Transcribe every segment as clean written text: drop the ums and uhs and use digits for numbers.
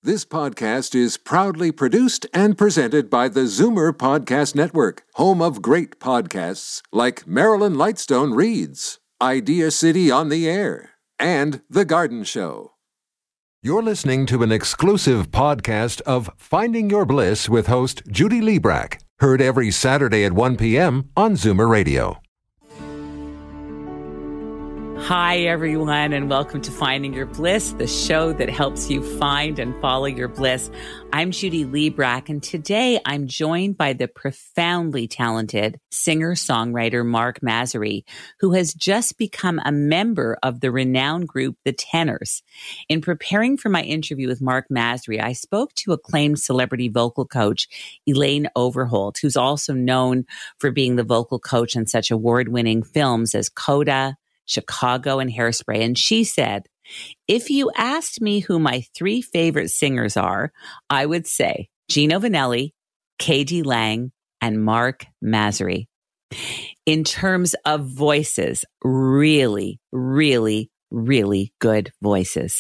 This podcast is proudly produced and presented by the Zoomer Podcast Network, home of great podcasts like Marilyn Lightstone Reads, Idea City on the Air, and The Garden Show. You're listening to an exclusive podcast of Finding Your Bliss with host Judy Liebrack, heard every Saturday at 1 p.m. on Zoomer Radio. Hi, everyone, and welcome to Finding Your Bliss, the show that helps you find and follow your bliss. I'm Judy Liebrack, and today I'm joined by the profoundly talented singer-songwriter Mark Masri, who has just become a member of the renowned group The Tenors. In preparing for my interview with Mark Masri, I spoke to acclaimed celebrity vocal coach Elaine Overholt, who's also known for being the vocal coach on such award-winning films as Coda, Chicago, and Hairspray. And she said, if you asked me who my three favorite singers are, I would say Gino Vannelli, K.D. Lang, and Mark Masri. In terms of voices, really, really, really good voices.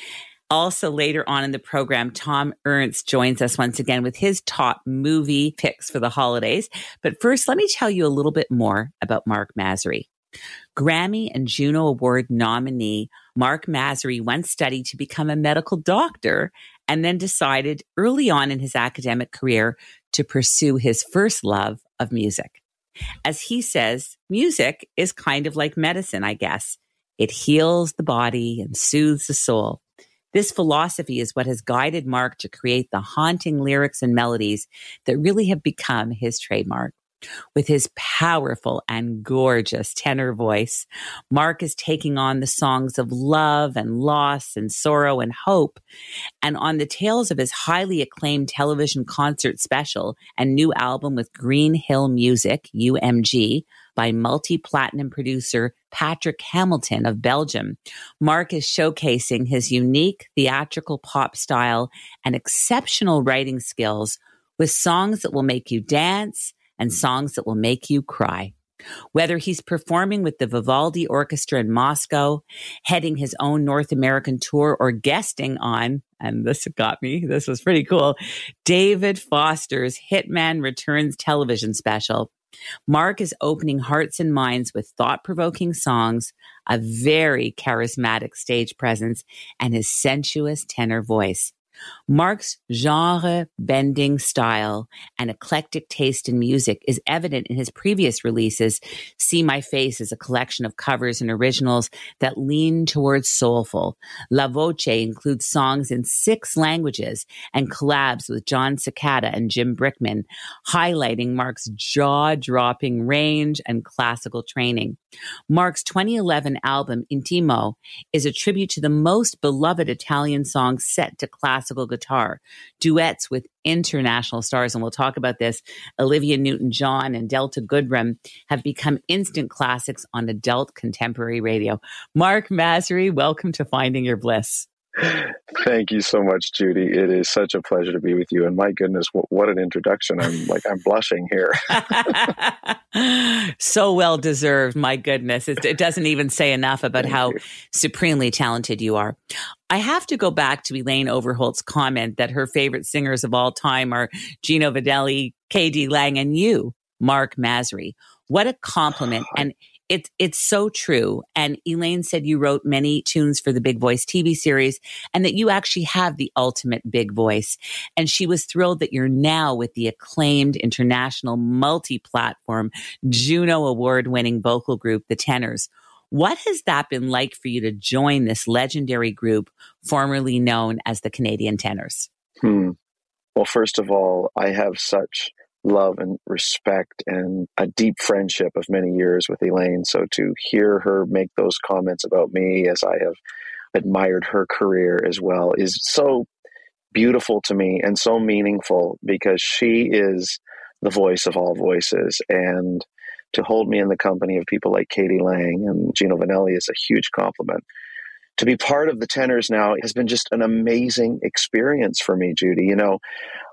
Also, later on in the program, Tom Ernst joins us once again with his top movie picks for the holidays. But first, let me tell you a little bit more about Mark Masri. Grammy and Juno Award nominee Mark Masri once studied to become a medical doctor and then decided early on in his academic career to pursue his first love of music. As he says, music is kind of like medicine, I guess. It heals the body and soothes the soul. This philosophy is what has guided Mark to create the haunting lyrics and melodies that really have become his trademark. With his powerful and gorgeous tenor voice, Mark is taking on the songs of love and loss and sorrow and hope. And on the tails of his highly acclaimed television concert special and new album with Green Hill Music, UMG, by multi-platinum producer Patrick Hamilton of Belgium, Mark is showcasing his unique theatrical pop style and exceptional writing skills with songs that will make you dance and songs that will make you cry. Whether he's performing with the Vivaldi Orchestra in Moscow, heading his own North American tour, or guesting on, and this got me, this was pretty cool, David Foster's Hitman Returns television special, Mark is opening hearts and minds with thought-provoking songs, a very charismatic stage presence, and his sensuous tenor voice. Mark's genre-bending style and eclectic taste in music is evident in his previous releases. See My Face is a collection of covers and originals that lean towards soulful. La Voce includes songs in 6 languages and collabs with John Cicada and Jim Brickman, highlighting Mark's jaw-dropping range and classical training. Mark's 2011 album, Intimo, is a tribute to the most beloved Italian songs set to classical guitar, duets with international stars, and we'll talk about this. Olivia Newton-John and Delta Goodrem have become instant classics on adult contemporary radio. Mark Masri, welcome to Finding Your Bliss. Thank you so much, Judy. It is such a pleasure to be with you. And my goodness, what an introduction. I'm blushing here. So well deserved. My goodness. It doesn't even say enough about how supremely talented you are. I have to go back to Elaine Overholt's comment that her favorite singers of all time are Gino Vannelli, K.D. Lang, and you, Mark Masri. What a compliment. And it's so true. And Elaine said you wrote many tunes for the Big Voice TV series and that you actually have the ultimate big voice. And she was thrilled that you're now with the acclaimed international multi-platform Juno Award-winning vocal group, The Tenors. What has that been like for you to join this legendary group, formerly known as the Canadian Tenors? Well, first of all, I have such love and respect and a deep friendship of many years with Elaine. So to hear her make those comments about me, as I have admired her career as well, is so beautiful to me and so meaningful, because she is the voice of all voices. And to hold me in the company of people like K.D. Lang and Gino Vannelli is a huge compliment. To be part of the Tenors now has been just an amazing experience for me, Judy. You know,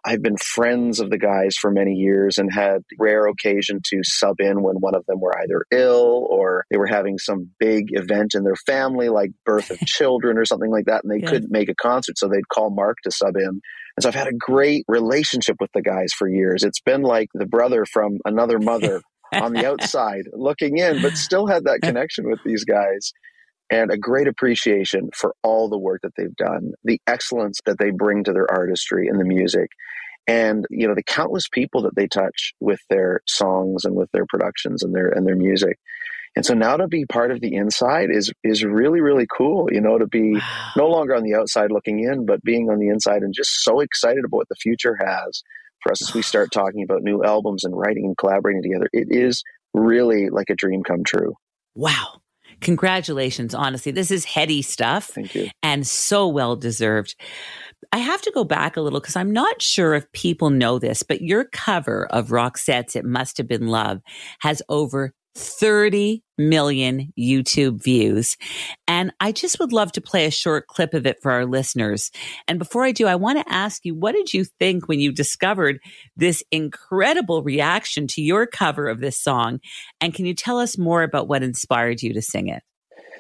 I've been friends of the guys for many years and had rare occasion to sub in when one of them were either ill or they were having some big event in their family, like birth of children or something like that, and they couldn't make a concert, so they'd call Mark to sub in. And so I've had a great relationship with the guys for years. It's been like the brother from another mother on the outside looking in, but still had that connection with these guys. And a great appreciation for all the work that they've done, the excellence that they bring to their artistry and the music, and the countless people that they touch with their songs and with their productions and their music. And so now to be part of the inside is really, really cool, to be no longer on the outside looking in, but being on the inside and just so excited about what the future has for us as we start talking about new albums and writing and collaborating together. It is really like a dream come true. Wow. Congratulations. Honestly, this is heady stuff. Thank you. And so well deserved. I have to go back a little because I'm not sure if people know this, but your cover of Roxette's It Must Have Been Love has over 30 million YouTube views. And I just would love to play a short clip of it for our listeners. And before I do, I want to ask you, what did you think when you discovered this incredible reaction to your cover of this song? And can you tell us more about what inspired you to sing it?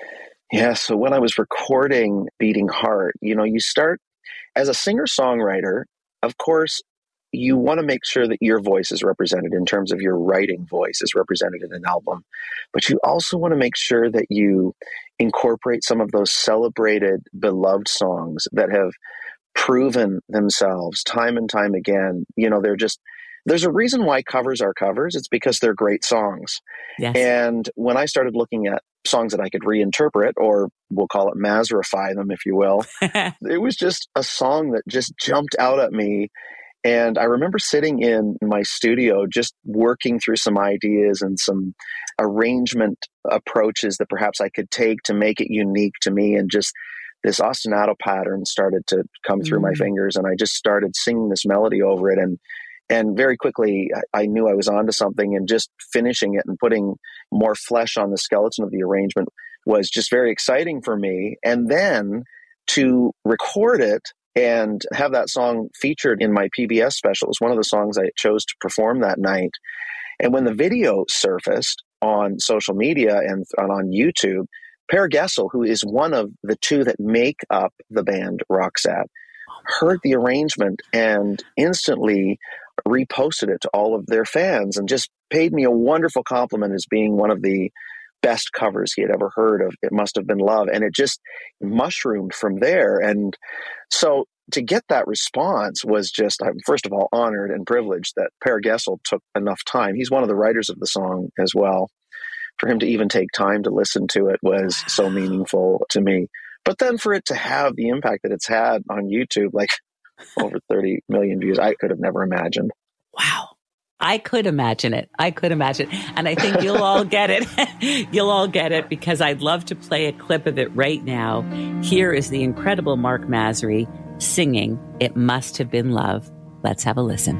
Yeah, so when I was recording Beating Heart, you start as a singer-songwriter, of course, you want to make sure that your voice is represented in terms of your writing voice is represented in an album. But you also want to make sure that you incorporate some of those celebrated, beloved songs that have proven themselves time and time again. There's a reason why covers are covers. It's because they're great songs. Yes. And when I started looking at songs that I could reinterpret, or we'll call it Mazurify them, if you will, it was just a song that just jumped out at me. And I remember sitting in my studio just working through some ideas and some arrangement approaches that perhaps I could take to make it unique to me. And just this ostinato pattern started to come through my fingers. And I just started singing this melody over it. And very quickly, I knew I was onto something, and just finishing it and putting more flesh on the skeleton of the arrangement was just very exciting for me. And then to record it and have that song featured in my PBS special was one of the songs I chose to perform that night. And when the video surfaced on social media and on YouTube, Per Gessle, who is one of the two that make up the band Roxette, heard the arrangement and instantly reposted it to all of their fans and just paid me a wonderful compliment as being one of the best covers he had ever heard of It Must Have Been Love. And it just mushroomed from there. And so to get that response was just, I'm first of all honored and privileged that Per Gessle took enough time. He's one of the writers of the song as well. For him to even take time to listen to it was so meaningful to me. But then for it to have the impact that it's had on YouTube, like over 30 million views, I could have never imagined. Wow. I could imagine it. And I think you'll all get it. You'll all get it because I'd love to play a clip of it right now. Here is the incredible Mark Masri singing It Must Have Been Love. Let's have a listen.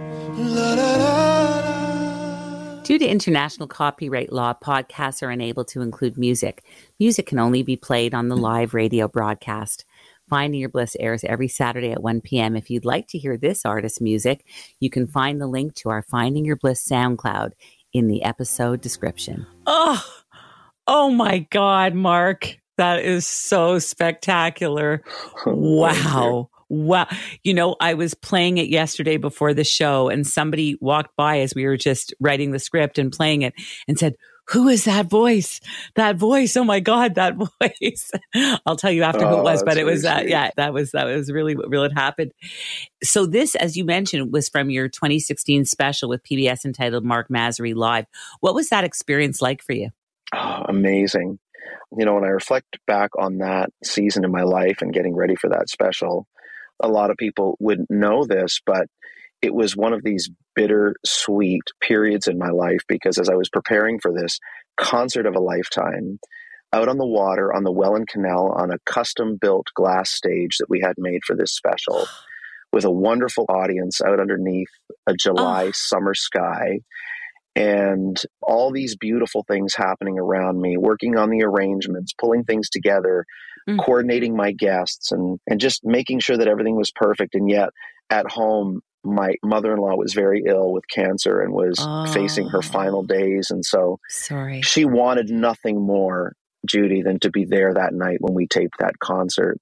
Due to international copyright law, podcasts are unable to include music. Music can only be played on the live radio broadcast. Finding Your Bliss airs every Saturday at 1 p.m. If you'd like to hear this artist's music, you can find the link to our Finding Your Bliss SoundCloud in the episode description. Oh my God, Mark. That is so spectacular. Wow. Wow. I was playing it yesterday before the show, and somebody walked by as we were just writing the script and playing it and said, "Who is that voice? That voice. Oh my God, that voice." I'll tell you after who it was, but it was that was really what really happened. So this, as you mentioned, was from your 2016 special with PBS entitled Mark Masri Live. What was that experience like for you? Oh, amazing. When I reflect back on that season in my life and getting ready for that special, a lot of people wouldn't know this, but it was one of these bittersweet periods in my life because as I was preparing for this concert of a lifetime, out on the water on the Welland Canal on a custom-built glass stage that we had made for this special, with a wonderful audience out underneath a July summer sky, and all these beautiful things happening around me, working on the arrangements, pulling things together, coordinating my guests, and just making sure that everything was perfect. And yet at home, my mother-in-law was very ill with cancer and was facing her final days. And so sorry. She wanted nothing more, Judy, than to be there that night when we taped that concert.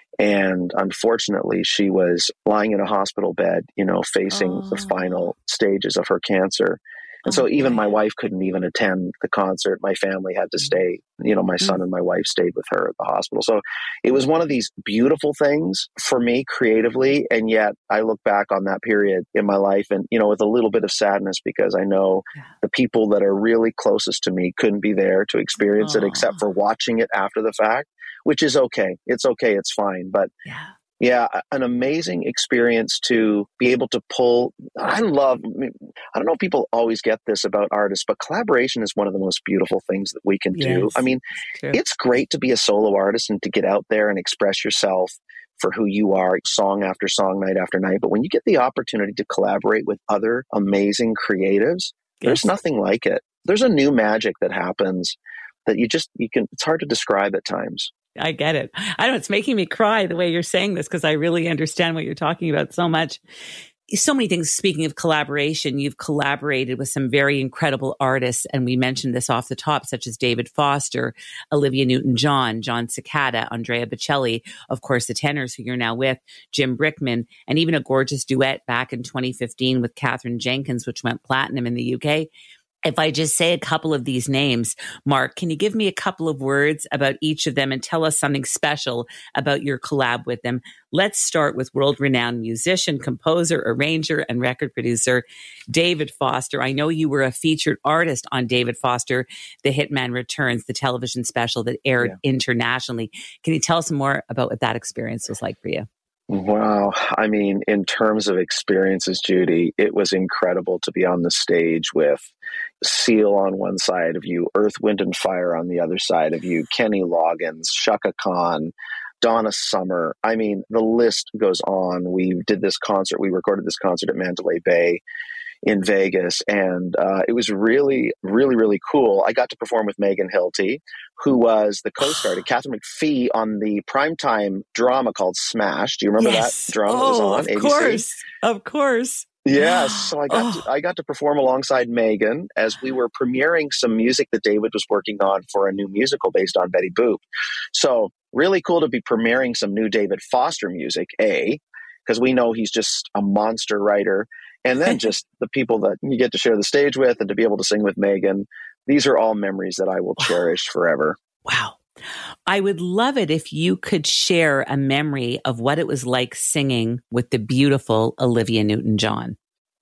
And unfortunately, she was lying in a hospital bed, facing the final stages of her cancer. And so even my wife couldn't even attend the concert. My family had to stay, my son and my wife stayed with her at the hospital. So it was one of these beautiful things for me creatively. And yet I look back on that period in my life and, with a little bit of sadness, because I know the people that are really closest to me couldn't be there to experience it except for watching it after the fact, which is okay. It's okay. It's fine. But yeah, an amazing experience to be able to pull. I don't know if people always get this about artists, but collaboration is one of the most beautiful things that we can do. I mean, it's great to be a solo artist and to get out there and express yourself for who you are, song after song, night after night. But when you get the opportunity to collaborate with other amazing creatives, there's nothing like it. There's a new magic that happens that it's hard to describe at times. I get it. I know it's making me cry the way you're saying this, because I really understand what you're talking about so much. So many things. Speaking of collaboration, you've collaborated with some very incredible artists, and we mentioned this off the top, such as David Foster, Olivia Newton-John, John Cicada, Andrea Bocelli, of course, the tenors who you're now with, Jim Brickman, and even a gorgeous duet back in 2015 with Katherine Jenkins, which went platinum in the UK. If I just say a couple of these names, Mark, can you give me a couple of words about each of them and tell us something special about your collab with them? Let's start with world-renowned musician, composer, arranger, and record producer, David Foster. I know you were a featured artist on David Foster, The Hitman Returns, the television special that aired internationally. Can you tell us more about what that experience was like for you? Wow. I mean, in terms of experiences, Judy, it was incredible to be on the stage with Seal on one side of you, Earth, Wind and Fire on the other side of you, Kenny Loggins, Chaka Khan, Donna Summer. I mean, the list goes on. We recorded this concert at Mandalay Bay in Vegas. And it was really, really, really cool. I got to perform with Megan Hilty, who was the co-star to Catherine McPhee on the primetime drama called Smash. Do you remember that drama that was on ABC? Of course. Yes. So I got to perform alongside Megan as we were premiering some music that David was working on for a new musical based on Betty Boop. So really cool to be premiering some new David Foster music, because we know he's just a monster writer. And then just the people that you get to share the stage with and to be able to sing with Megan. These are all memories that I will cherish forever. Wow. I would love it if you could share a memory of what it was like singing with the beautiful Olivia Newton-John.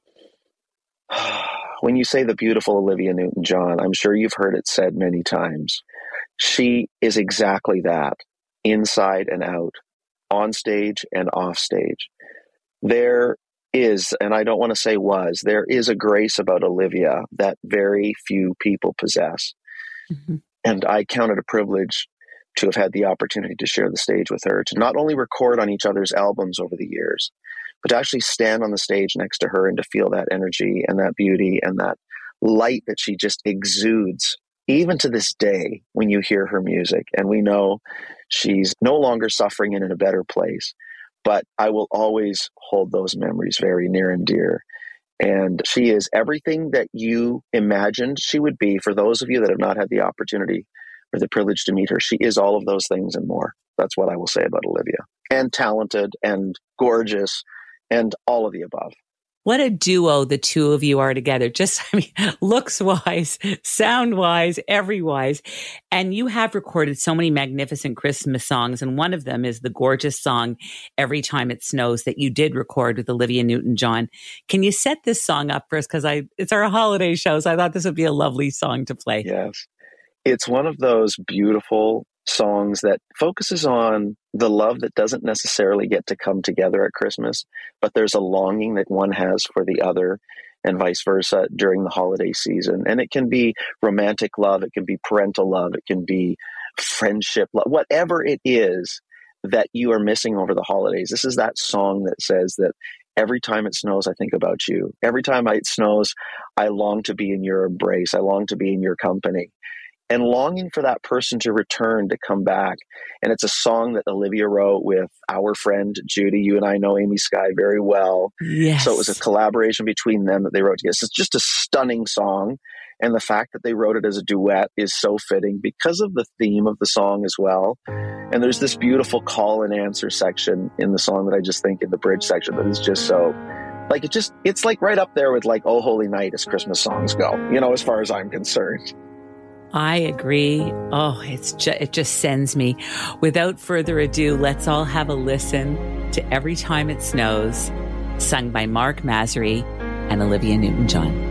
When you say the beautiful Olivia Newton-John, I'm sure you've heard it said many times. She is exactly that, inside and out, on stage and off stage. There is, and I don't want to say was, there is a grace about Olivia that very few people possess. Mm-hmm. And I count it a privilege to have had the opportunity to share the stage with her, to not only record on each other's albums over the years, but to actually stand on the stage next to her and to feel that energy and that beauty and that light that she just exudes, even to this day when you hear her music. And we know she's no longer suffering and in a better place. But I will always hold those memories very near and dear. And she is everything that you imagined she would be. For those of you that have not had the opportunity or the privilege to meet her, she is all of those things and more. That's what I will say about Olivia. And talented and gorgeous and all of the above. What a duo the two of you are together. Just, looks wise, sound wise, every wise. And you have recorded so many magnificent Christmas songs. And one of them is the gorgeous song, Every Time It Snows, that you did record with Olivia Newton-John. Can you set this song up for us? Because it's our holiday show. So I thought this would be a lovely song to play. Yes. It's one of those beautiful songs that focuses on the love that doesn't necessarily get to come together at Christmas, but there's a longing that one has for the other and vice versa during the holiday season. And it can be romantic love, it can be parental love, it can be friendship love, whatever it is that you are missing over the holidays. This is that song that says that every time it snows, I think about you. Every time it snows, I long to be in your embrace. I long to be in your company. and longing for that person to return, to come back. And it's a song that Olivia wrote with our friend Judy. You and I know Amy Sky very well. Yes. So it was a collaboration between them that they wrote together. So it's just a stunning song. And the fact that they wrote it as a duet is so fitting because of the theme of the song as well. And there's this beautiful call and answer section in the song that I just think in the bridge section that is just so, like, it's like right up there with like Oh Holy Night as Christmas songs go, as far as I'm concerned. I agree. Oh, it just sends me. Without further ado, let's all have a listen to Every Time It Snows, sung by Mark Masry and Olivia Newton-John.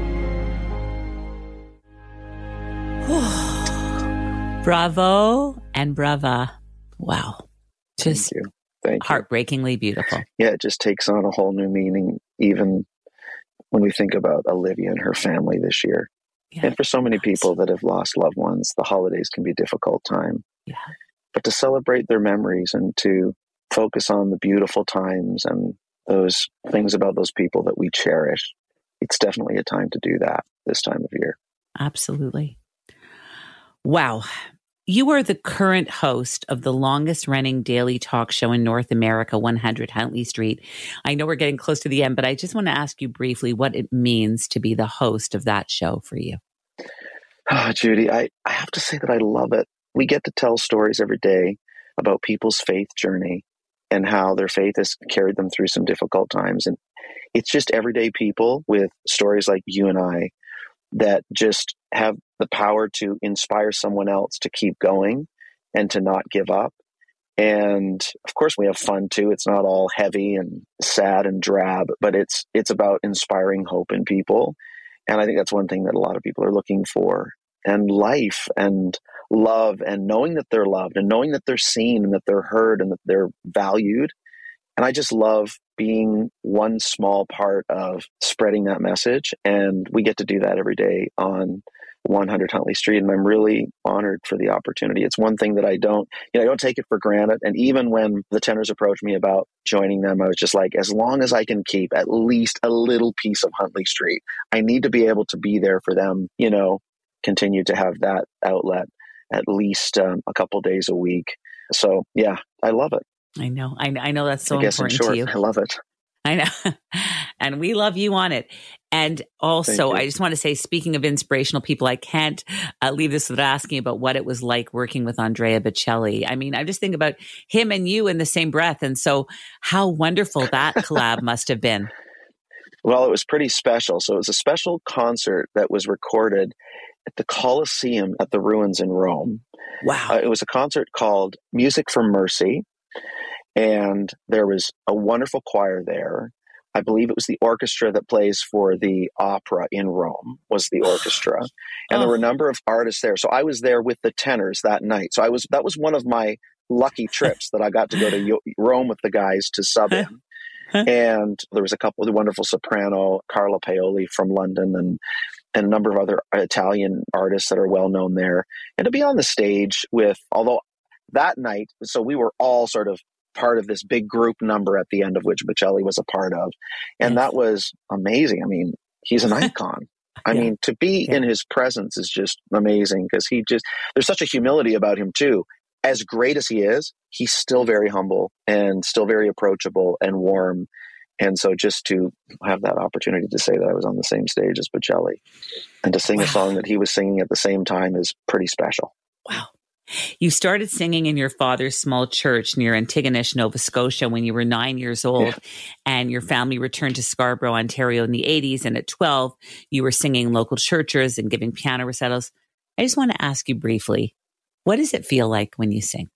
Bravo and brava. Wow. Just Thank you. Heartbreakingly beautiful. Yeah, it just takes on a whole new meaning, even when we think about Olivia and her family this year. Yeah, and for so many people that have lost loved ones, the holidays can be a difficult time. Yeah. But to celebrate their memories and to focus on the beautiful times and those things about those people that we cherish, it's definitely a time to do that this time of year. Absolutely. Wow. You are the current host of the longest running daily talk show in North America, 100 Huntley Street. I know we're getting close to the end, but I just want to ask you briefly what it means to be the host of that show for you. Judy, I have to say that I love it. We get to tell stories every day about people's faith journey and how their faith has carried them through some difficult times. And it's just everyday people with stories like you and I that just have the power to inspire someone else to keep going and to not give up. And of course, we have fun too. It's not all heavy and sad and drab, but it's about inspiring hope in people. And I think that's one thing that a lot of people are looking for. And life and love and knowing that they're loved and knowing that they're seen and that they're heard and that they're valued. And I just love being one small part of spreading that message. And we get to do that every day on 100 Huntley Street. And I'm really honored for the opportunity. It's one thing that I don't take it for granted. And even when the tenors approached me about joining them, I was just like, as long as I can keep at least a little piece of Huntley Street, I need to be able to be there for them, continue to have that outlet at least a couple days a week. So yeah, I love it. I know that's so I guess important in short, to you. I love it. I know. And we love you on it. And also, I just want to say, speaking of inspirational people, I can't leave this without asking about what it was like working with Andrea Bocelli. I mean, I just think about him and you in the same breath. And so how wonderful that collab must have been. Well, it was pretty special. So it was a special concert that was recorded at the Colosseum at the Ruins in Rome. Wow. It was a concert called Music for Mercy. And there was a wonderful choir there. I believe it was the orchestra that plays for the opera in Rome was the orchestra. And there were a number of artists there. So I was there with the tenors that night. So that was one of my lucky trips that I got to go to Rome with the guys to sub in. And there was a couple of the wonderful soprano, Carla Paoli from London, and a number of other Italian artists that are well known there. And to be on the stage although that night, so we were all sort of part of this big group number at the end of which Bocelli was a part of. And that was amazing. I mean, he's an icon. I mean, to be in his presence is just amazing because there's such a humility about him too. As great as he is, he's still very humble and still very approachable and warm. And so just to have that opportunity to say that I was on the same stage as Bocelli and to sing a song that he was singing at the same time is pretty special. Wow. You started singing in your father's small church near Antigonish, Nova Scotia when you were 9 years old, and your family returned to Scarborough, Ontario in the 80s. And at 12, you were singing local churches and giving piano recitals. I just want to ask you briefly, what does it feel like when you sing?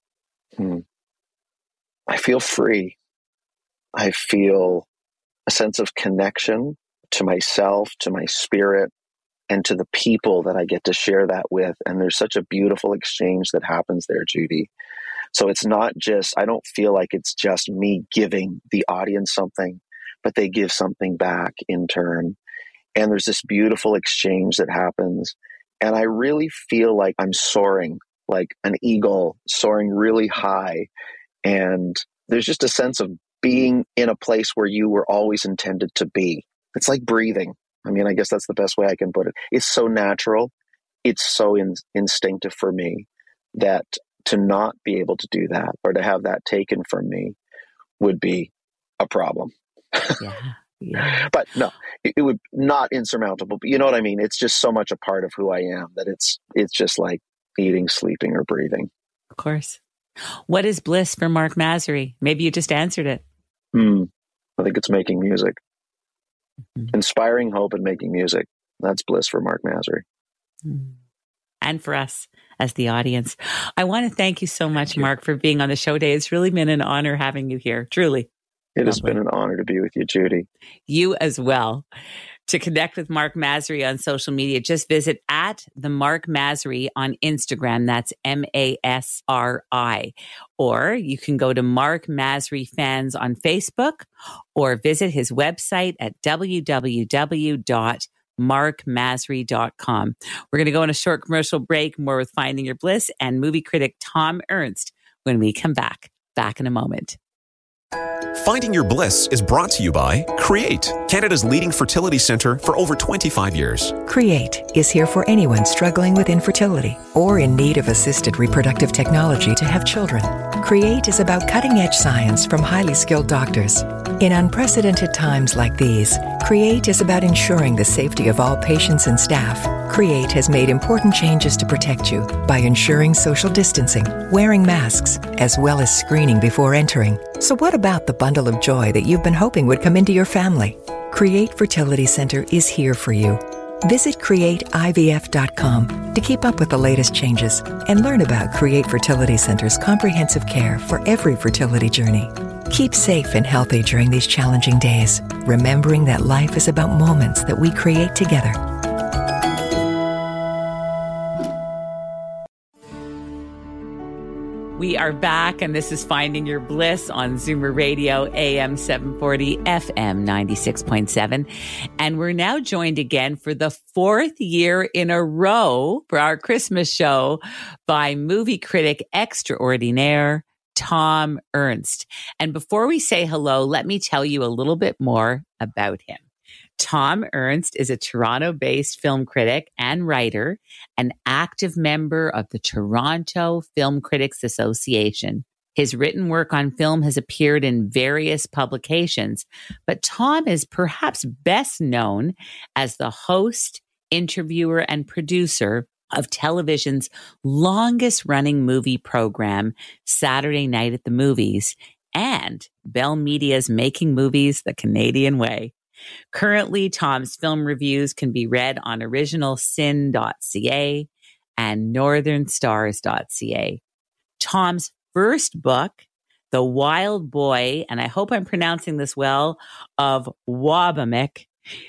I feel free. I feel a sense of connection to myself, to my spirit, and to the people that I get to share that with. And there's such a beautiful exchange that happens there, Judy. So it's not just, I don't feel like it's just me giving the audience something, but they give something back in turn. And there's this beautiful exchange that happens. And I really feel like I'm soaring like an eagle, soaring really high. And there's just a sense of being in a place where you were always intended to be. It's like breathing. I mean, I guess that's the best way I can put it. It's so natural it's so instinctive for me that to not be able to do that or to have that taken from me would be a problem. Yeah. Yeah. But no, it would not insurmountable. But you know what I mean? It's just so much a part of who I am that it's just like eating, sleeping, or breathing. Of course. What is bliss for Mark Masri? Maybe you just answered it. I think it's making music. Mm-hmm. Inspiring hope and making music. That's bliss for Mark Masri. And for us as the audience. I want to thank you so much, Mark, for being on the show today. It's really been an honor having you here. Truly. It has been an honor to be with you, Judy. You as well. To connect with Mark Masri on social media, just visit @themarkmasri on Instagram. That's MASRI. Or you can go to Mark Masri Fans on Facebook or visit his website at www.markmasri.com. We're going to go on a short commercial break, more with Finding Your Bliss and movie critic Tom Ernst when we come back. Back in a moment. Finding Your Bliss is brought to you by Create, Canada's leading fertility centre for over 25 years. Create is here for anyone struggling with infertility or in need of assisted reproductive technology to have children. Create is about cutting-edge science from highly skilled doctors. In unprecedented times like these, Create is about ensuring the safety of all patients and staff. Create has made important changes to protect you by ensuring social distancing, wearing masks, as well as screening before entering. So what about the bundle of joy that you've been hoping would come into your family? Create Fertility Center is here for you. Visit CreateIVF.com to keep up with the latest changes and learn about Create Fertility Center's comprehensive care for every fertility journey. Keep safe and healthy during these challenging days, remembering that life is about moments that we create together. We are back, and this is Finding Your Bliss on Zoomer Radio, AM 740, FM 96.7. And we're now joined again for the 4th year in a row for our Christmas show by movie critic extraordinaire, Tom Ernst. And before we say hello, let me tell you a little bit more about him. Tom Ernst is a Toronto-based film critic and writer, an active member of the Toronto Film Critics Association. His written work on film has appeared in various publications, but Tom is perhaps best known as the host, interviewer, and producer of television's longest-running movie program, Saturday Night at the Movies, and Bell Media's Making Movies the Canadian Way. Currently, Tom's film reviews can be read on originalsin.ca and northernstars.ca. Tom's first book, The Wild Boy, and I hope I'm pronouncing this well, of Waubamik,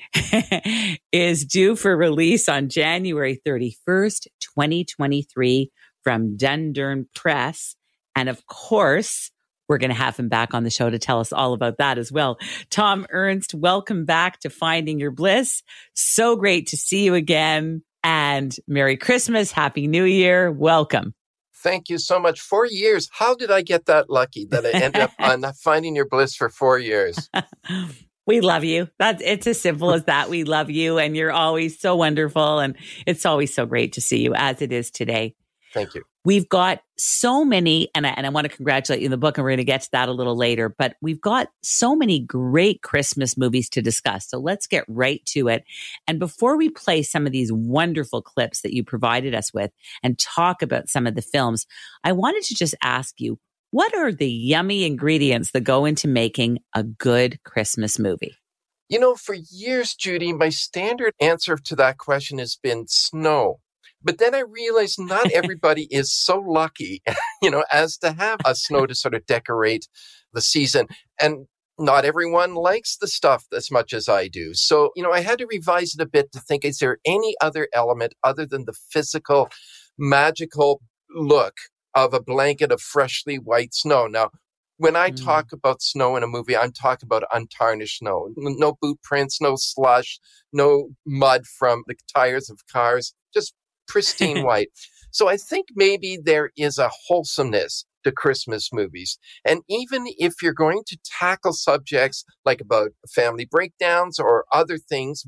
is due for release on January 31st, 2023 from Dundurn Press. And of course, we're going to have him back on the show to tell us all about that as well. Tom Ernst, welcome back to Finding Your Bliss. So great to see you again. And Merry Christmas. Happy New Year. Welcome. Thank you so much. 4 years. How did I get that lucky that I ended up on Finding Your Bliss for 4 years? We love you. It's as simple as that. We love you, and you're always so wonderful. And it's always so great to see you, as it is today. Thank you. We've got so many, and I want to congratulate you in the book, and we're going to get to that a little later, but we've got so many great Christmas movies to discuss. So let's get right to it. And before we play some of these wonderful clips that you provided us with and talk about some of the films, I wanted to just ask you, what are the yummy ingredients that go into making a good Christmas movie? You know, for years, Judy, my standard answer to that question has been snow. But then I realized not everybody is so lucky, as to have a snow to sort of decorate the season. And not everyone likes the stuff as much as I do. So, I had to revise it a bit to think, is there any other element other than the physical, magical look of a blanket of freshly white snow? Now, when I talk about snow in a movie, I'm talking about untarnished snow. No boot prints, no slush, no mud from the tires of cars, just pristine white. So I think maybe there is a wholesomeness to Christmas movies. And even if you're going to tackle subjects like about family breakdowns or other things which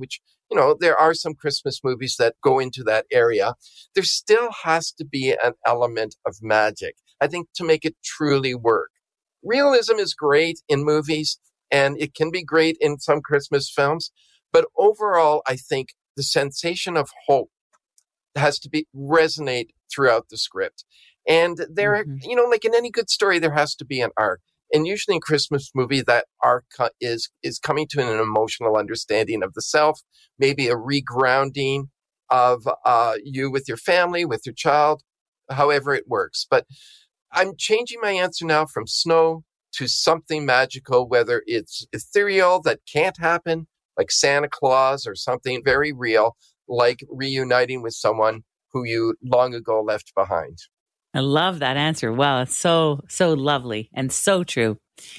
there are some Christmas movies that go into that area. There still has to be an element of magic, I think, to make it truly work. Realism is great in movies, and it can be great in some Christmas films. But overall, I think the sensation of hope has to resonate throughout the script. And there, like in any good story, there has to be an arc. And usually in Christmas movie, that arc is coming to an emotional understanding of the self, maybe a regrounding of you with your family, with your child, however it works. But I'm changing my answer now from snow to something magical, whether it's ethereal that can't happen, like Santa Claus, or something very real, like reuniting with someone who you long ago left behind. I love that answer. Wow, it's so lovely and so true.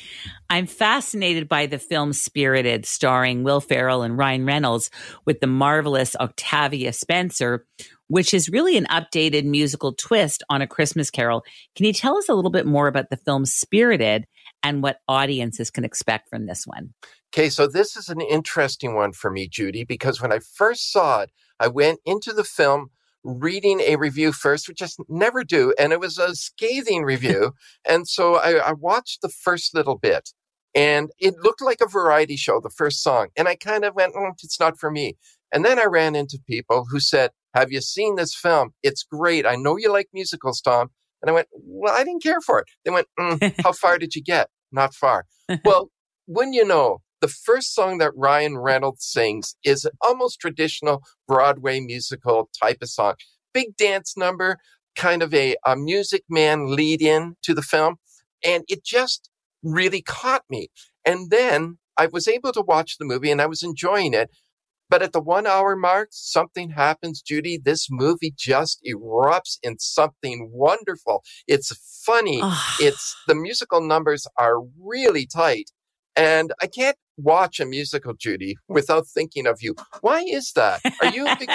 I'm fascinated by the film Spirited, starring Will Ferrell and Ryan Reynolds, with the marvelous Octavia Spencer, which is really an updated musical twist on A Christmas Carol. Can you tell us a little bit more about the film Spirited and what audiences can expect from this one? Okay, so this is an interesting one for me, Judy, because when I first saw it, I went into the film reading a review first, which I never do, and it was a scathing review. And so I watched the first little bit, and it looked like a variety show, the first song. And I kind of went, it's not for me. And then I ran into people who said, have you seen this film? It's great. I know you like musicals, Tom. And I went, well, I didn't care for it. They went, how far did you get? Not far. Well, wouldn't you know, the first song that Ryan Reynolds sings is an almost traditional Broadway musical type of song. Big dance number, kind of a Music Man lead in to the film. And it just really caught me. And then I was able to watch the movie and I was enjoying it. But at the 1 hour mark, something happens, Judy. This movie just erupts in something wonderful. It's funny. The musical numbers are really tight. And I can't watch a musical, Judy, without thinking of you. Why is that? Are you a big...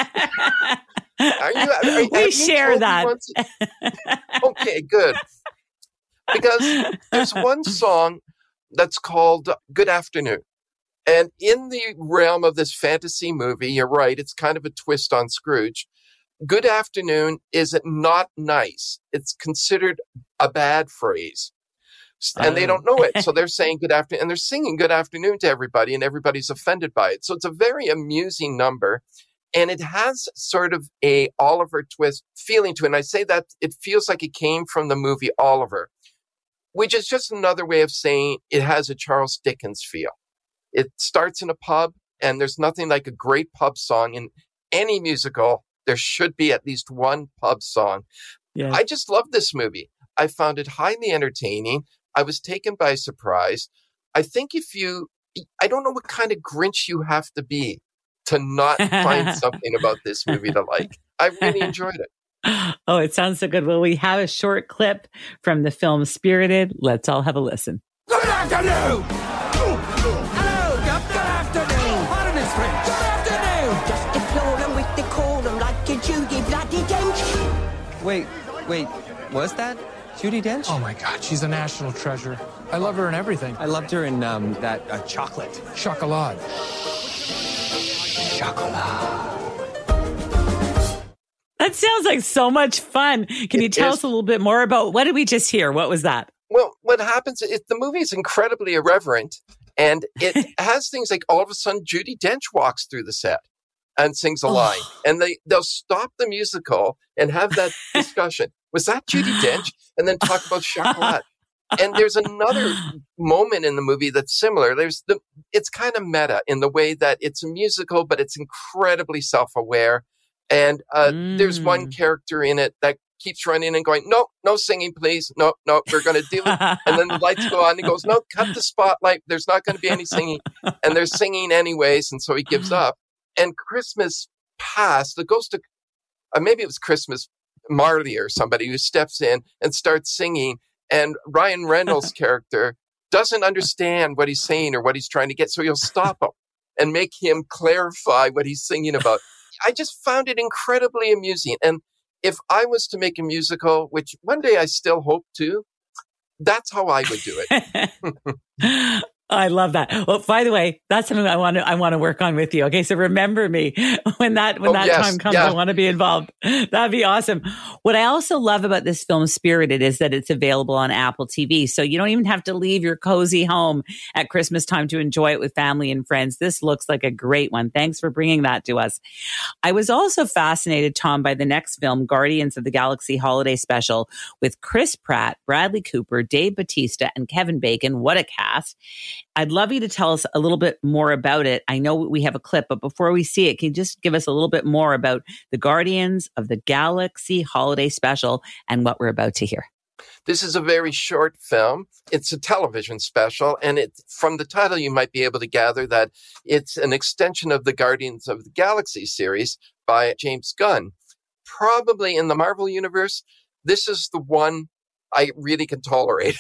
We share that. Okay, good. Because there's one song that's called Good Afternoon. And in the realm of this fantasy movie, you're right, it's kind of a twist on Scrooge. Good afternoon is not nice. It's considered a bad phrase. And they don't know it. So they're saying good afternoon, and they're singing good afternoon to everybody, and everybody's offended by it. So it's a very amusing number. And it has sort of a Oliver Twist feeling to it. And I say that it feels like it came from the movie Oliver, which is just another way of saying it has a Charles Dickens feel. It starts in a pub, and there's nothing like a great pub song. In any musical, there should be at least one pub song. Yes. I just love this movie. I found it highly entertaining. I was taken by surprise. I think I don't know what kind of Grinch you have to be to not find something about this movie to like. I really enjoyed it. Oh, it sounds so good. Well, we have a short clip from the film Spirited. Let's all have a listen. Good afternoon! Hello, good afternoon! Pardon this French. Good afternoon! Just deplore them with decorum like a Judy bloody Dench. Wait, was that Judi Dench? Oh my God, she's a national treasure. I love her in everything. I loved her in that Chocolate. Chocolat. That sounds like so much fun. Can you tell us a little bit more about what did we just hear? What was that? Well, what happens is the movie is incredibly irreverent, and it has things like all of a sudden Judi Dench walks through the set and sings a line, and they'll stop the musical and have that discussion. Was that Judi Dench? And then talk about Chocolat. And there's another moment in the movie that's similar. It's kind of meta in the way that it's a musical, but it's incredibly self-aware. And there's one character in it that keeps running and going, no singing, please. No, we're going to do it. And then the lights go on and he goes, no, cut the spotlight. There's not going to be any singing. And they're singing anyways. And so he gives up. And Christmas passed. The ghost of, maybe it was Christmas Marley or somebody who steps in and starts singing. And Ryan Reynolds' character doesn't understand what he's saying or what he's trying to get. So he'll stop him and make him clarify what he's singing about. I just found it incredibly amusing. And if I was to make a musical, which one day I still hope to, that's how I would do it. I love that. Well, by the way, that's something I want to work on with you. Okay, so remember me when that time comes. I want to be involved. That'd be awesome. What I also love about this film, Spirited, is that it's available on Apple TV, so you don't even have to leave your cozy home at Christmas time to enjoy it with family and friends. This looks like a great one. Thanks for bringing that to us. I was also fascinated, Tom, by the next film, Guardians of the Galaxy Holiday Special, with Chris Pratt, Bradley Cooper, Dave Bautista, and Kevin Bacon. What a cast. I'd love you to tell us a little bit more about it. I know we have a clip, but before we see it, can you just give us a little bit more about the Guardians of the Galaxy Holiday Special and what we're about to hear? This is a very short film. It's a television special, and from the title, you might be able to gather that it's an extension of the Guardians of the Galaxy series by James Gunn. Probably in the Marvel universe, this is the one I really can tolerate.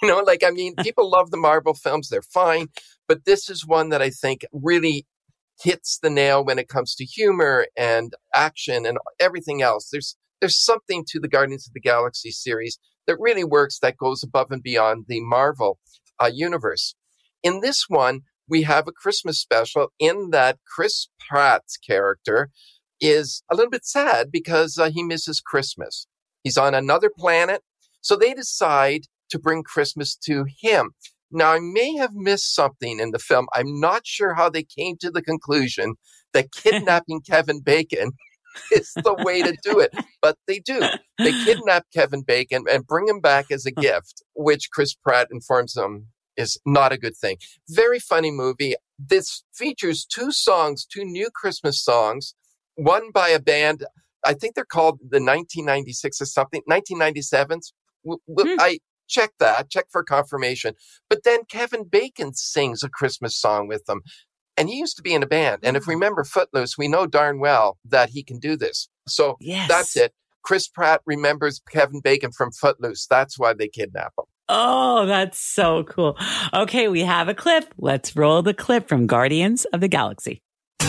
People love the Marvel films. They're fine. But this is one that I think really hits the nail when it comes to humor and action and everything else. There's something to the Guardians of the Galaxy series that really works, that goes above and beyond the Marvel universe. In this one, we have a Christmas special in that Chris Pratt's character is a little bit sad because he misses Christmas. He's on another planet. So they decide to bring Christmas to him. Now, I may have missed something in the film. I'm not sure how they came to the conclusion that kidnapping Kevin Bacon is the way to do it. But they do. They kidnap Kevin Bacon and bring him back as a gift, which Chris Pratt informs them is not a good thing. Very funny movie. This features two new Christmas songs, one by a band, I think they're called the 1996 or something, 1997s. I check for confirmation. But then Kevin Bacon sings a Christmas song with them. And he used to be in a band. And if we remember Footloose, we know darn well that he can do this. So That's it. Chris Pratt remembers Kevin Bacon from Footloose. That's why they kidnap him. Oh, that's so cool. Okay, we have a clip. Let's roll the clip from Guardians of the Galaxy.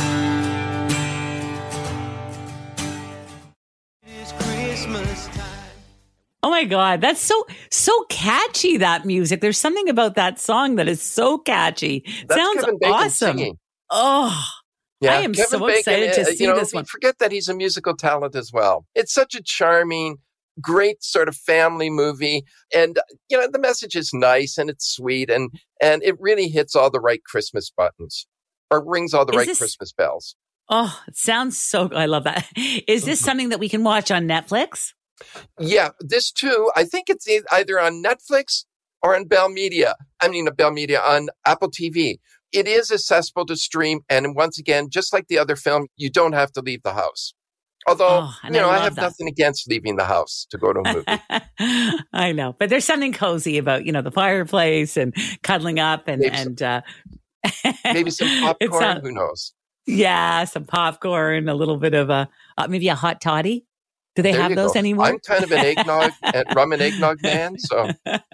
Oh my God, that's so catchy, that music. There's something about that song that is so catchy. That's Sounds Kevin Bacon awesome. Singing. Oh, yeah, I am Kevin so excited to see this one. Forget that he's a musical talent as well. It's such a charming, great sort of family movie. And, the message is nice and it's sweet and it really hits all the right Christmas buttons or rings all the Christmas bells. Oh, it sounds so good. I love that. Is this something that we can watch on Netflix? Yeah, this too. I think it's either on Netflix or on Bell Media. On Apple TV. It is accessible to stream. And once again, just like the other film, you don't have to leave the house. Although, I have nothing against leaving the house to go to a movie. I know. But there's something cozy about, the fireplace and cuddling up and maybe some popcorn. Who knows? Yeah, some popcorn, a little bit of maybe a hot toddy. Do they have those anymore? I'm kind of an eggnog, rum and eggnog man, so.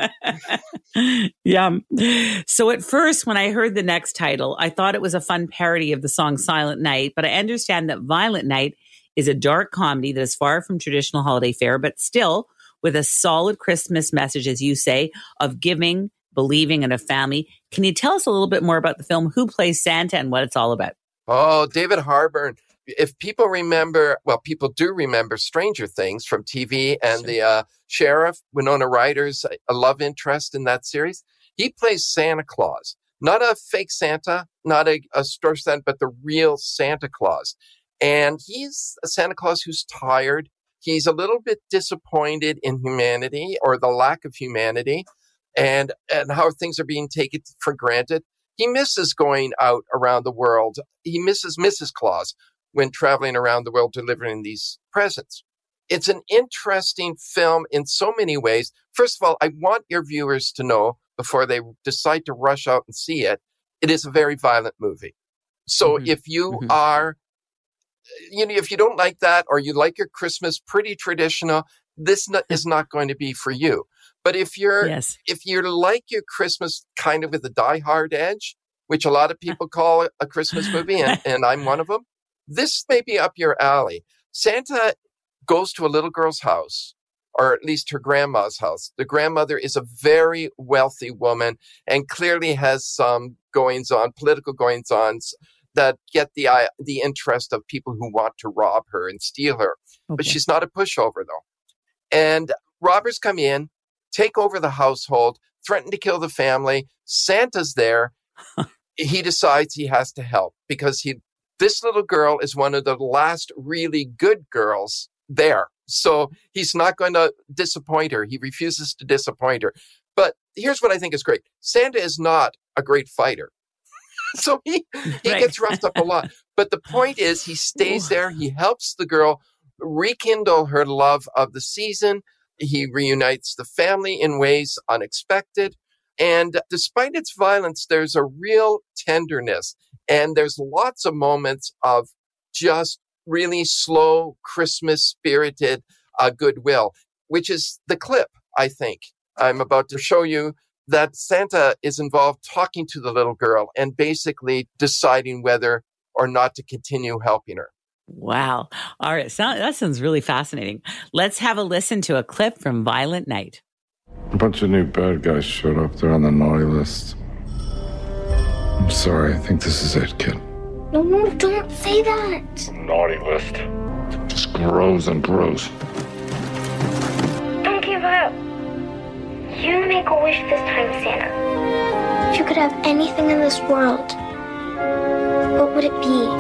Yeah. So at first, when I heard the next title, I thought it was a fun parody of the song Silent Night, but I understand that Violent Night is a dark comedy that is far from traditional holiday fare, but still with a solid Christmas message, as you say, of giving, believing in a family. Can you tell us a little bit more about the film, who plays Santa and what it's all about? Oh, David Harbour. If people people do remember Stranger Things from TV and the sheriff, Winona Ryder's a love interest in that series. He plays Santa Claus, not a fake Santa, not a store Santa, but the real Santa Claus. And he's a Santa Claus who's tired. He's a little bit disappointed in humanity or the lack of humanity and how things are being taken for granted. He misses going out around the world. He misses Mrs. Claus when traveling around the world delivering these presents. It's an interesting film in so many ways. First of all, I want your viewers to know before they decide to rush out and see it, it is a very violent movie. So if you are, if you don't like that or you like your Christmas pretty traditional, this is not going to be for you. But if you're like your Christmas kind of with a die-hard edge, which a lot of people call a Christmas movie, and I'm one of them, this may be up your alley. Santa goes to a little girl's house or at least her grandma's house. The grandmother is a very wealthy woman and clearly has some political goings-ons that get the interest of people who want to rob her and steal her. Okay. But she's not a pushover, though. And robbers come in, take over the household, threaten to kill the family. Santa's there. He decides he has to help because this little girl is one of the last really good girls there. So he's not going to disappoint her. He refuses to disappoint her. But here's what I think is great. Santa is not a great fighter. So he gets roughed up a lot. But the point is he stays there. He helps the girl rekindle her love of the season. He reunites the family in ways unexpected. And despite its violence, there's a real tenderness. And there's lots of moments of just really slow, Christmas-spirited goodwill, which is the clip, I think. I'm about to show you that Santa is involved talking to the little girl and basically deciding whether or not to continue helping her. Wow. All right. That sounds really fascinating. Let's have a listen to a clip from Violent Night. A bunch of new bad guys showed up. They're on the naughty list. I'm sorry. I think this is it, kid. No, don't say that. Naughty list. Just grows and grows. Don't give up. You make a wish this time, Santa. If you could have anything in this world, what would it be?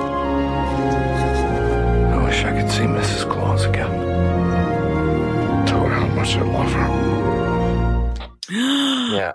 I wish I could see Mrs. Claus again. Tell her how much I love her. Yeah.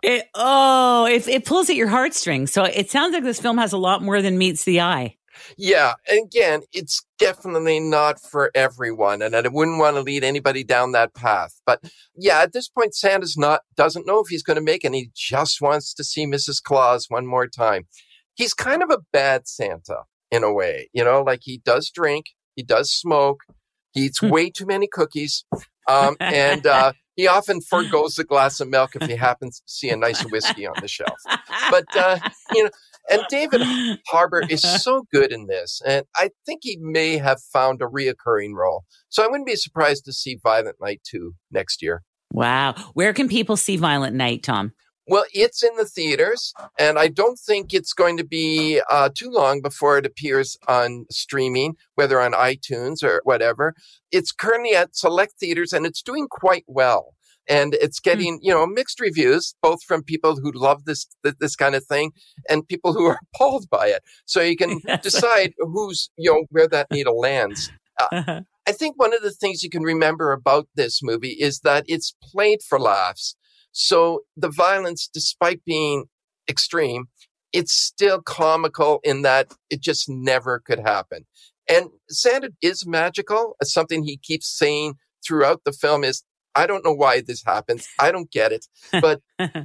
It pulls at your heartstrings. So it sounds like this film has a lot more than meets the eye. Yeah. Again, it's definitely not for everyone. And I wouldn't want to lead anybody down that path. But yeah, at this point, Santa's doesn't know if he's going to make it. And he just wants to see Mrs. Claus one more time. He's kind of a bad Santa in a way, like he does drink, he does smoke, he eats way too many cookies. And he often forgoes a glass of milk if he happens to see a nice whiskey on the shelf. But, and David Harbour is so good in this. And I think he may have found a reoccurring role. So I wouldn't be surprised to see Violent Night 2 next year. Wow. Where can people see Violent Night, Tom? Well, it's in the theaters, and I don't think it's going to be too long before it appears on streaming, whether on iTunes or whatever. It's currently at select theaters, and it's doing quite well. And it's getting, mixed reviews, both from people who love this kind of thing and people who are appalled by it. So you can decide where that needle lands. I think one of the things you can remember about this movie is that it's played for laughs. So the violence, despite being extreme, it's still comical in that it just never could happen. And Santa is magical. Something he keeps saying throughout the film is, I don't know why this happens. I don't get it. But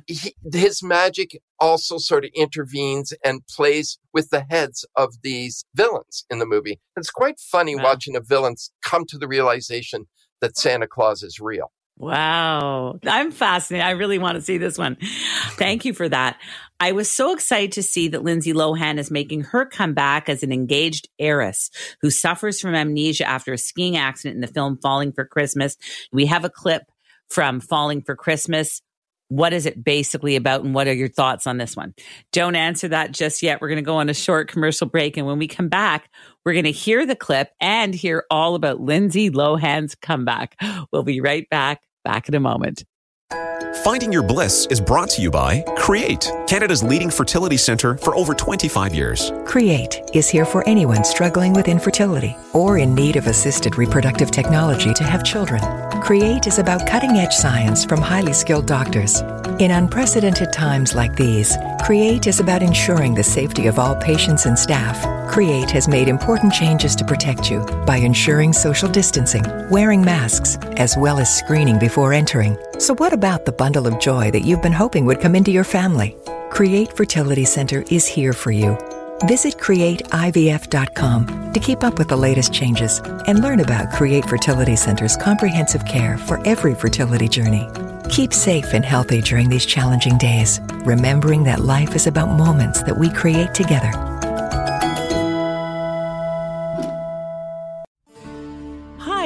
his magic also sort of intervenes and plays with the heads of these villains in the movie. It's quite funny watching the villains come to the realization that Santa Claus is real. Wow. I'm fascinated. I really want to see this one. Thank you for that. I was so excited to see that Lindsay Lohan is making her comeback as an engaged heiress who suffers from amnesia after a skiing accident in the film Falling for Christmas. We have a clip from Falling for Christmas. What is it basically about, and what are your thoughts on this one? Don't answer that just yet. We're going to go on a short commercial break, and when we come back, we're going to hear the clip and hear all about Lindsay Lohan's comeback. We'll be right back in a moment. Finding Your Bliss is brought to you by Create, Canada's leading fertility centre for over 25 years. Create is here for anyone struggling with infertility or in need of assisted reproductive technology to have children. Create is about cutting-edge science from highly skilled doctors. In unprecedented times like these, Create is about ensuring the safety of all patients and staff. Create has made important changes to protect you by ensuring social distancing, wearing masks, as well as screening before entering. So what about the bundle of joy that you've been hoping would come into your family? Create Fertility Center is here for you. Visit createivf.com to keep up with the latest changes and learn about Create Fertility Center's comprehensive care for every fertility journey. Keep safe and healthy during these challenging days, remembering that life is about moments that we create together. Hi,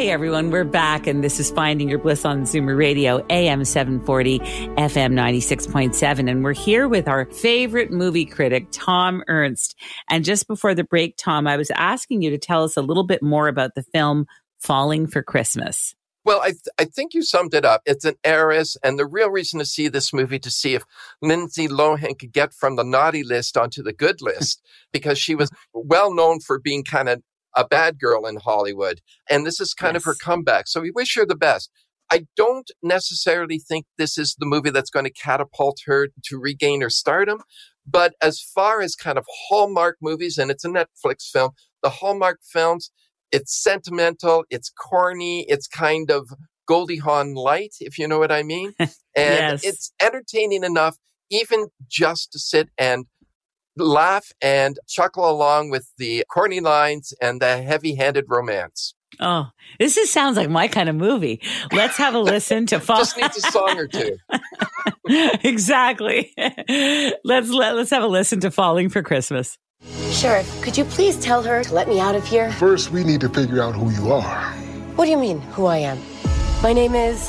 Hi, everyone. We're back, and this is Finding Your Bliss on Zoomer Radio, AM 740, FM 96.7. And we're here with our favorite movie critic, Tom Ernst. And just before the break, Tom, I was asking you to tell us a little bit more about the film Falling for Christmas. Well, I think you summed it up. It's an heiress, and the real reason to see this movie to see if Lindsay Lohan could get from the naughty list onto the good list, because she was well known for being kind of a bad girl in Hollywood. And this is kind of her comeback. So we wish her the best. I don't necessarily think this is the movie that's going to catapult her to regain her stardom. But as far as kind of Hallmark movies, and it's a Netflix film, the Hallmark films, it's sentimental, it's corny, it's kind of Goldie Hawn light, if you know what I mean. And it's entertaining enough, even just to sit and laugh and chuckle along with the corny lines and the heavy-handed romance. Oh, this sounds like my kind of movie. Let's have a listen to Just needs a song or two. Exactly. Let's have a listen to Falling for Christmas. Sheriff, could you please tell her to let me out of here? First, we need to figure out who you are. What do you mean, who I am? My name is...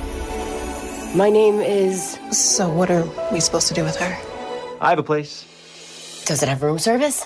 So what are we supposed to do with her? I have a place. Does it have room service?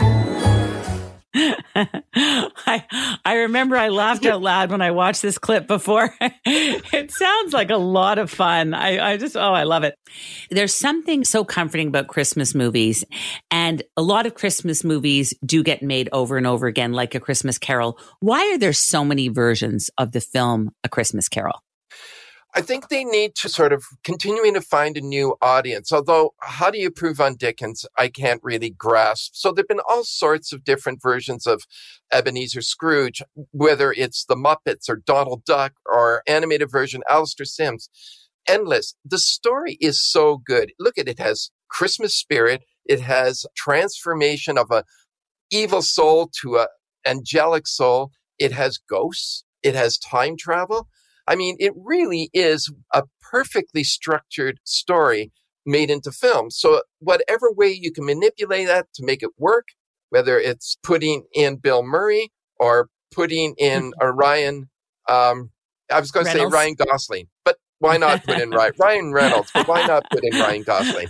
I remember I laughed out loud when I watched this clip before. It sounds like a lot of fun. I love it. There's something so comforting about Christmas movies, and a lot of Christmas movies do get made over and over again, like A Christmas Carol. Why are there so many versions of the film A Christmas Carol? I think they need to sort of continuing to find a new audience. Although, how do you prove on Dickens? I can't really grasp. So there've been all sorts of different versions of Ebenezer Scrooge, whether it's the Muppets or Donald Duck or animated version Alistair Sims. Endless. The story is so good. Look at it. It has Christmas spirit. It has transformation of a evil soul to a angelic soul. It has ghosts. It has time travel. I mean, it really is a perfectly structured story made into film. So whatever way you can manipulate that to make it work, whether it's putting in Bill Murray or putting in Ryan, I was going to say Ryan Gosling, but why not put in Ryan Reynolds? But why not put in Ryan Gosling?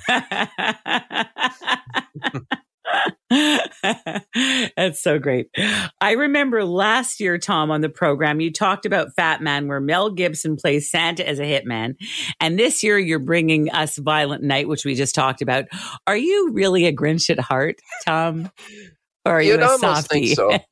That's so great. I remember last year, Tom, on the program, you talked about Fat Man, where Mel Gibson plays Santa as a hitman. And this year you're bringing us Violent Night, which we just talked about. Are you really a Grinch at heart, Tom? Or are you a softie? Think so.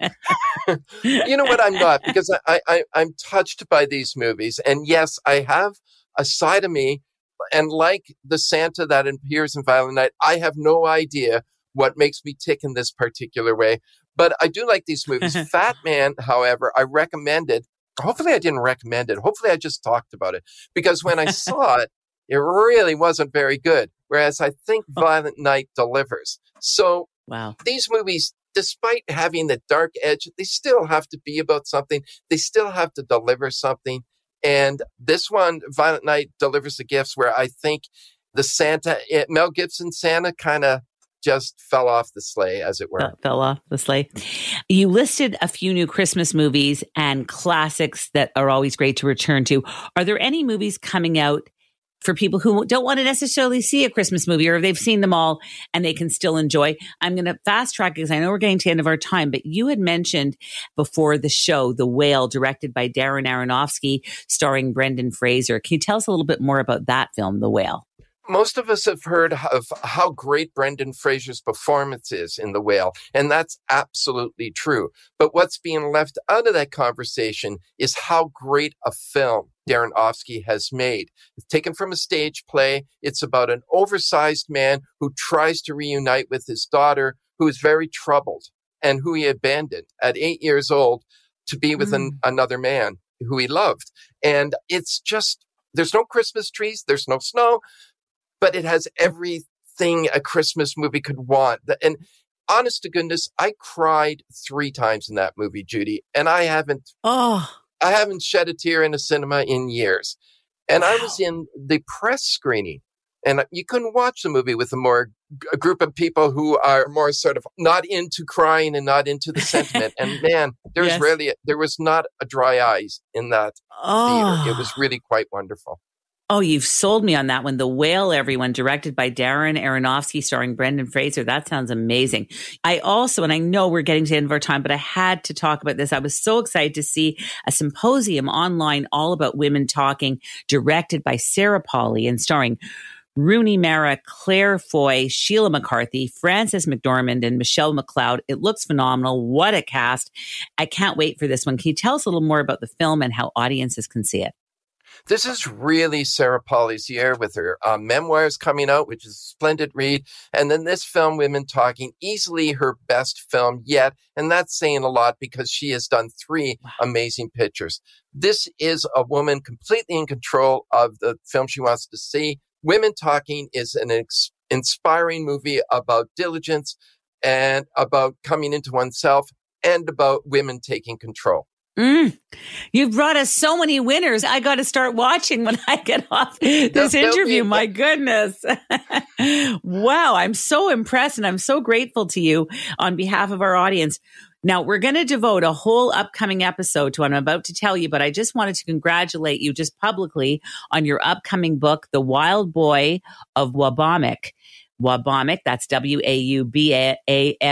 You know what? I'm not, because I'm touched by these movies. And yes, I have a side of me, and like the Santa that appears in Violent Night, I have no idea what makes me tick in this particular way. But I do like these movies. Fat Man, however, I recommended. Hopefully I didn't recommend it. Hopefully I just talked about it. Because when I saw it, it really wasn't very good. Whereas I think Violent Night delivers. So these movies, despite having the dark edge, they still have to be about something. They still have to deliver something. And this one, Violent Night, delivers the gifts where I think the Santa, Mel Gibson Santa kind of just fell off the sleigh, as it were. Fell off the sleigh. You listed a few new Christmas movies and classics that are always great to return to. Are there any movies coming out for people who don't want to necessarily see a Christmas movie, or they've seen them all and they can still enjoy? I'm going to fast track because I know we're getting to the end of our time, but you had mentioned before the show, The Whale, directed by Darren Aronofsky, starring Brendan Fraser. Can you tell us a little bit more about that film, The Whale? Most of us have heard of how great Brendan Fraser's performance is in The Whale, and that's absolutely true. But what's being left out of that conversation is how great a film Darren Aronofsky has made. It's taken from a stage play. It's about an oversized man who tries to reunite with his daughter, who is very troubled and who he abandoned at 8 years old to be with another man who he loved. And it's just, there's no Christmas trees, there's no snow, but it has everything a Christmas movie could want. And honest to goodness, I cried 3 times in that movie, Judy, and I haven't shed a tear in a cinema in years. And I was in the press screening, and you couldn't watch the movie with a group of people who are more sort of not into crying and not into the sentiment. And man, There was Yes. there was not a dry eyes in that theater. It was really quite wonderful. Oh, you've sold me on that one. The Whale, everyone, directed by Darren Aronofsky, starring Brendan Fraser. That sounds amazing. I also, and I know we're getting to the end of our time, but I had to talk about this. I was so excited to see a symposium online all about women talking, directed by Sarah Polley and starring Rooney Mara, Claire Foy, Sheila McCarthy, Frances McDormand, and Michelle McLeod. It looks phenomenal. What a cast. I can't wait for this one. Can you tell us a little more about the film and how audiences can see it? This is really Sarah Polley's year with her memoirs coming out, which is a splendid read. And then this film, Women Talking, easily her best film yet. And that's saying a lot because she has done 3 amazing pictures. This is a woman completely in control of the film she wants to see. Women Talking is an inspiring movie about diligence and about coming into oneself and about women taking control. You've brought us so many winners. I got to start watching when I get off this interview. My goodness. Wow. I'm so impressed and I'm so grateful to you on behalf of our audience. Now, we're going to devote a whole upcoming episode to what I'm about to tell you, but I just wanted to congratulate you just publicly on your upcoming book, The Wild Boy of Waubamik. Waubamik, that's Waubamik.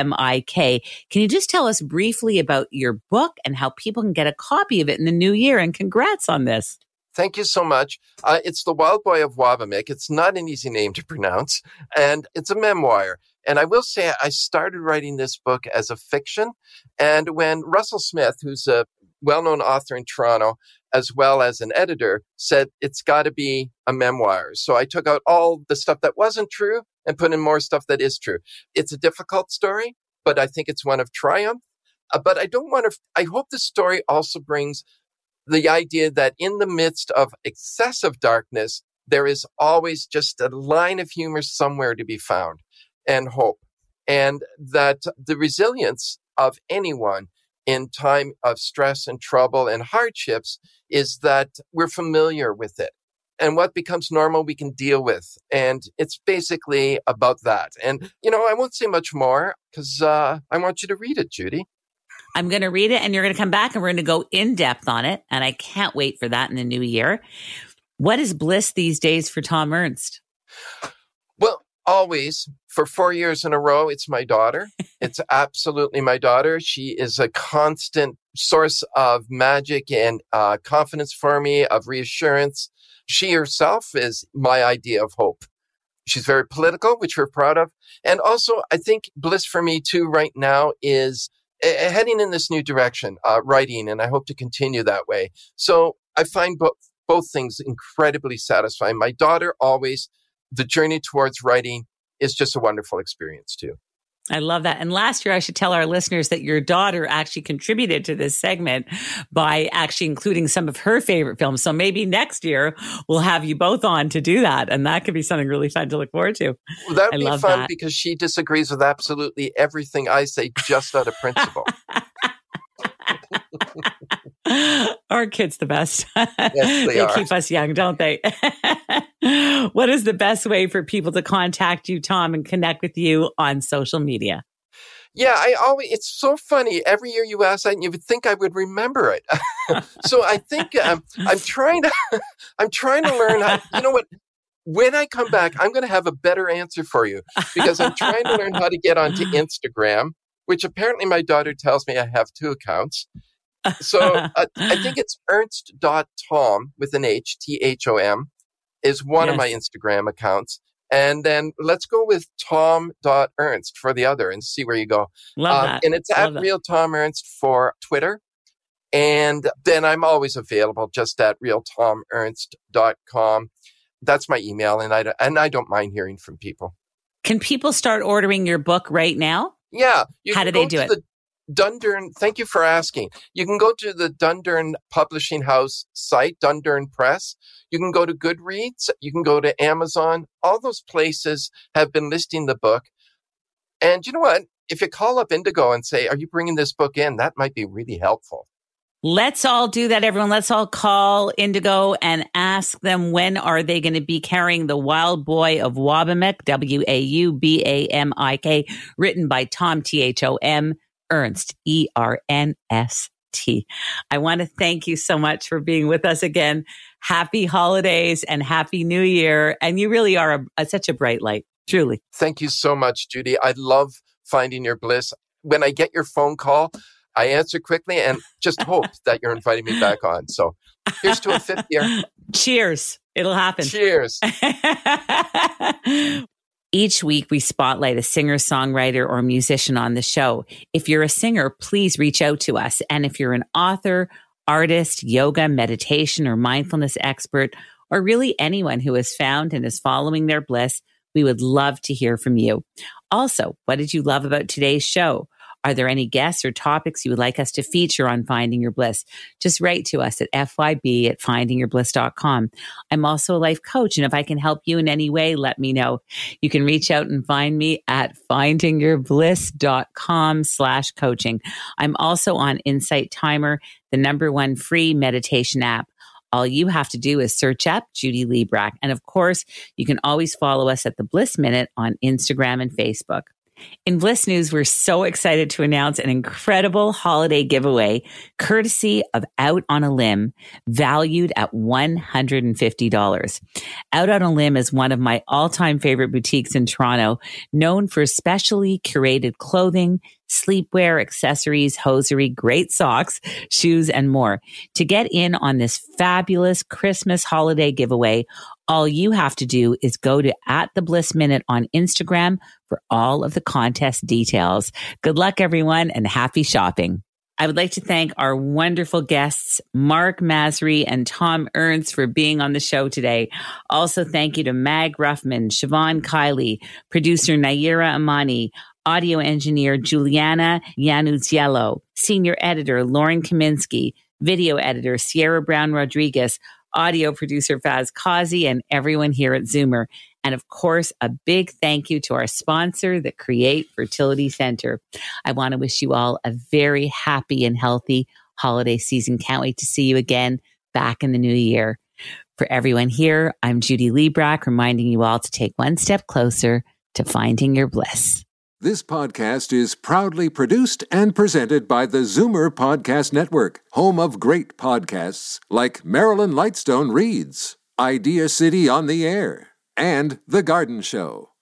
Can you just tell us briefly about your book and how people can get a copy of it in the new year? And congrats on this. Thank you so much. It's The Wild Boy of Waubamik. It's not an easy name to pronounce, and it's a memoir. And I will say I started writing this book as a fiction. And when Russell Smith, who's a well-known author in Toronto, as well as an editor, said it's got to be a memoir. So I took out all the stuff that wasn't true and put in more stuff that is true. It's a difficult story, but I think it's one of triumph. But I hope the story also brings the idea that in the midst of excessive darkness, there is always just a line of humor somewhere to be found and hope. And that the resilience of anyone in time of stress and trouble and hardships is that we're familiar with it. And what becomes normal, we can deal with. And it's basically about that. And, I won't say much more because I want you to read it, Judy. I'm going to read it and you're going to come back and we're going to go in depth on it. And I can't wait for that in the new year. What is bliss these days for Tom Ernst? Well, always, for 4 years in a row, it's my daughter. It's absolutely my daughter. She is a constant source of magic and confidence for me, of reassurance. She herself is my idea of hope. She's very political, which we're proud of. And also, I think bliss for me too right now is heading in this new direction, writing, and I hope to continue that way. So I find both things incredibly satisfying. My daughter always, the journey towards writing is just a wonderful experience too. I love that. And last year, I should tell our listeners that your daughter actually contributed to this segment by actually including some of her favorite films. So maybe next year we'll have you both on to do that. And that could be something really fun to look forward to. Well, that would be fun because she disagrees with absolutely everything I say just out of principle. Our kids the best. Yes, they are. Keep us young, don't they? What is the best way for people to contact you, Tom, and connect with you on social media? Yeah, it's so funny. Every year you ask that and you would think I would remember it. So I think I'm trying to learn how, you know what? When I come back, I'm going to have a better answer for you because I'm trying to learn how to get onto Instagram, which apparently my daughter tells me I have 2 accounts. So I think it's ernst.tom with an H, Thom, is one of my Instagram accounts. And then let's go with tom.ernst for the other and see where you go. Love that. And it's at Real Tom Ernst for Twitter. And then I'm always available just at realtomernst.com. That's my email. And I don't mind hearing from people. Can people start ordering your book right now? Yeah. How do they do it? Dundurn, thank you for asking. You can go to the Dundurn Publishing House site, Dundurn Press. You can go to Goodreads. You can go to Amazon. All those places have been listing the book. And you know what? If you call up Indigo and say, are you bringing this book in? That might be really helpful. Let's all do that, everyone. Let's all call Indigo and ask them when are they going to be carrying The Wild Boy of Waubamik, Waubamik, written by Tom, Thom, Ernst, E-R-N-S-T. I want to thank you so much for being with us again. Happy holidays and Happy New Year. And you really are such a bright light, truly. Thank you so much, Judy. I love Finding Your Bliss. When I get your phone call, I answer quickly and just hope that you're inviting me back on. So here's to a 5th year. Cheers. It'll happen. Cheers. Each week, we spotlight a singer, songwriter, or musician on the show. If you're a singer, please reach out to us. And if you're an author, artist, yoga, meditation, or mindfulness expert, or really anyone who has found and is following their bliss, we would love to hear from you. Also, what did you love about today's show? Are there any guests or topics you would like us to feature on Finding Your Bliss? Just write to us at fyb@findingyourbliss.com. I'm also a life coach, and if I can help you in any way, let me know. You can reach out and find me at findingyourbliss.com/coaching. I'm also on Insight Timer, the #1 free meditation app. All you have to do is search up Judy Librach. And of course, you can always follow us at the Bliss Minute on Instagram and Facebook. In Bliss News, we're so excited to announce an incredible holiday giveaway courtesy of Out on a Limb, valued at $150. Out on a Limb is one of my all-time favorite boutiques in Toronto, known for specially curated clothing, sleepwear, accessories, hosiery, great socks, shoes, and more. To get in on this fabulous Christmas holiday giveaway, all you have to do is go to @theblissminute on Instagram for all of the contest details. Good luck, everyone, and happy shopping. I would like to thank our wonderful guests, Mark Masry and Tom Ernst, for being on the show today. Also, thank you to Mag Ruffman, Siobhan Kiley, producer Naira Amani, audio engineer Juliana Yanuziello, senior editor Lauren Kaminsky, video editor Sierra Brown Rodriguez, audio producer Faz Kazi, and everyone here at Zoomer. And of course, a big thank you to our sponsor, the Create Fertility Center. I want to wish you all a very happy and healthy holiday season. Can't wait to see you again back in the new year. For everyone here, I'm Judy Librach, reminding you all to take one step closer to finding your bliss. This podcast is proudly produced and presented by the Zoomer Podcast Network, home of great podcasts like Marilyn Lightstone Reads, Idea City on the Air, and The Garden Show.